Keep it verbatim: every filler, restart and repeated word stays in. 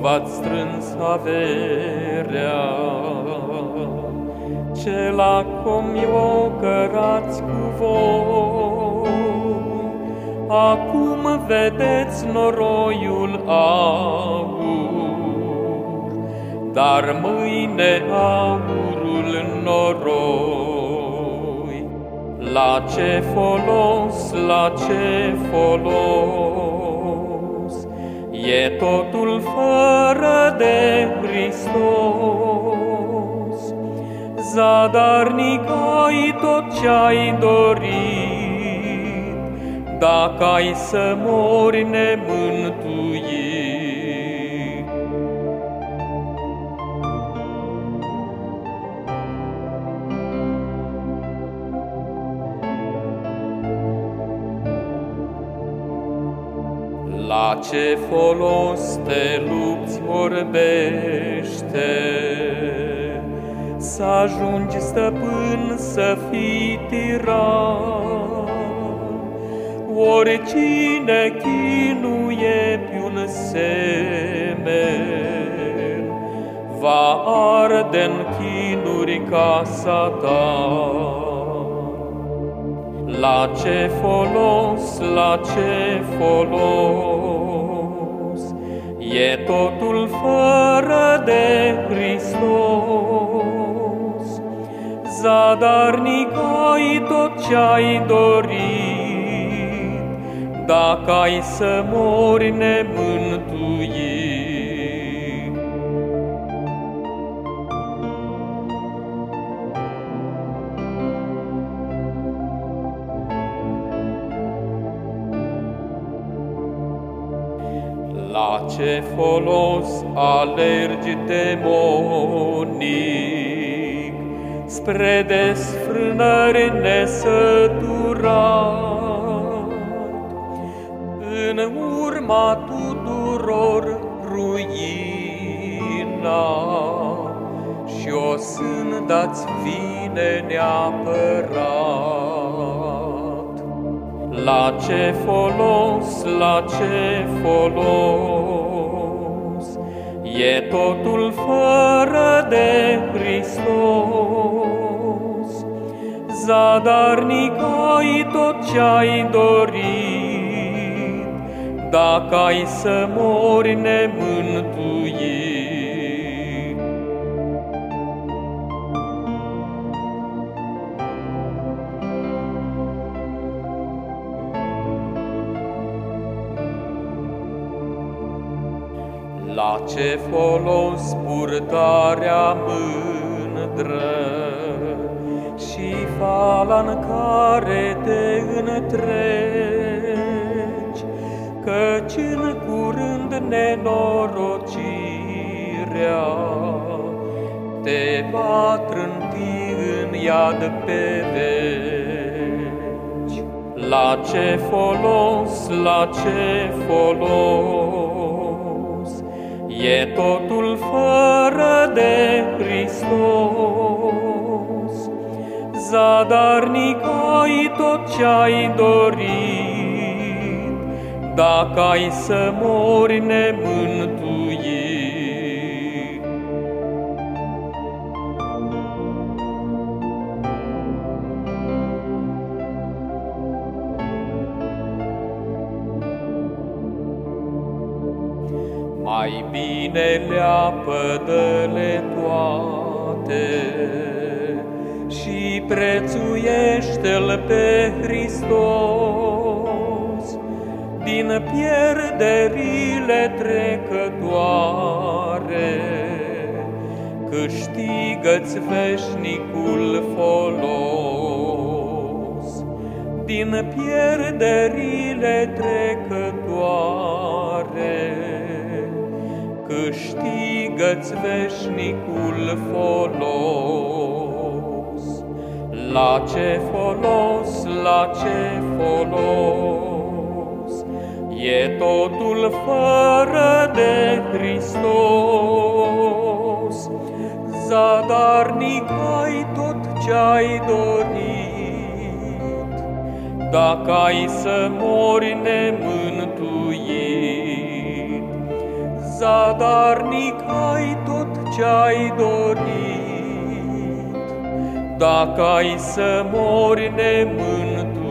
v-ați strâns averea, ce la comi o cărați cu voi. Acum vedeți noroiul aur, dar mâine aurul noroi. La ce folos, la ce folos, e totul fără de Hristos. Zadarnic ai tot ce-ai dorit, dacă ai să mori nemântuit. La ce folos te lupți vorbește, să ajungi stăpân, să fii tiran? Oricine chinuie pe-un semen, va arde-n chinuri casa ta. La ce folos, la ce folos, e totul fără de Hristos. Zadarnic ai tot ce-ai dorit, dacă ai să mori nemântuit. La ce folos alergi demonic spre desfrânări nesăturat, în urma tuturor ruina, și-o sânda-ți vine neapărat. La ce folos, la ce folos, e totul fără de Hristos. Zadarnic ai tot ce-ai dorit, dacă ai să mori nemântuit. La ce folos purtarea mândră și fala în care te întregi, căci în curând nenorocirea te va trânti în iad pe veci. La ce folos, la ce folos, e totul fără de Hristos. Zadarnic ai tot ce-ai dorit, dacă ai să mori nemântuit. Mai bine leapă-dă-le toate și prețuiește-L pe Hristos. Din pierderile trecătoare câștigă-ți veșnicul folos. Din pierderile trecătoare câștigă-ți veșnicul folos. La ce folos, la ce folos, e totul fără de Hristos. Zadarnic ai tot ce-ai dorit, dacă ai să mori nemântuit. zadarnic ai tot ce-ai dorit. Dacă ai să mori nemântuit,